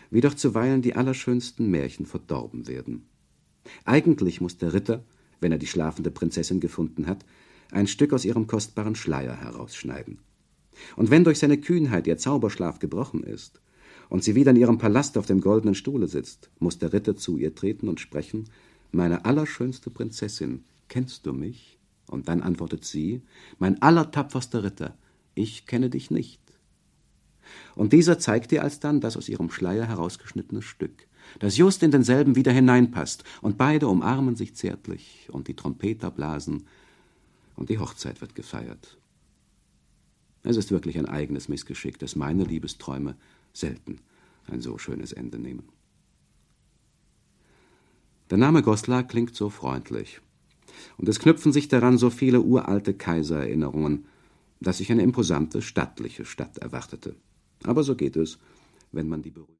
wie doch zuweilen die allerschönsten Märchen verdorben werden. Eigentlich muss der Ritter, wenn er die schlafende Prinzessin gefunden hat, ein Stück aus ihrem kostbaren Schleier herausschneiden. Und wenn durch seine Kühnheit ihr Zauberschlaf gebrochen ist und sie wieder in ihrem Palast auf dem goldenen Stuhle sitzt, muss der Ritter zu ihr treten und sprechen: »Meine allerschönste Prinzessin, kennst du mich?« Und dann antwortet sie: »Mein allertapferster Ritter, ich kenne dich nicht.« Und dieser zeigt ihr alsdann das aus ihrem Schleier herausgeschnittene Stück, das just in denselben wieder hineinpasst, und beide umarmen sich zärtlich, und die Trompeter blasen, und die Hochzeit wird gefeiert. Es ist wirklich ein eigenes Missgeschick, dass meine Liebesträume selten ein so schönes Ende nehmen. Der Name Goslar klingt so freundlich, und es knüpfen sich daran so viele uralte Kaisererinnerungen, dass ich eine imposante, stattliche Stadt erwartete. Aber so geht es, wenn man die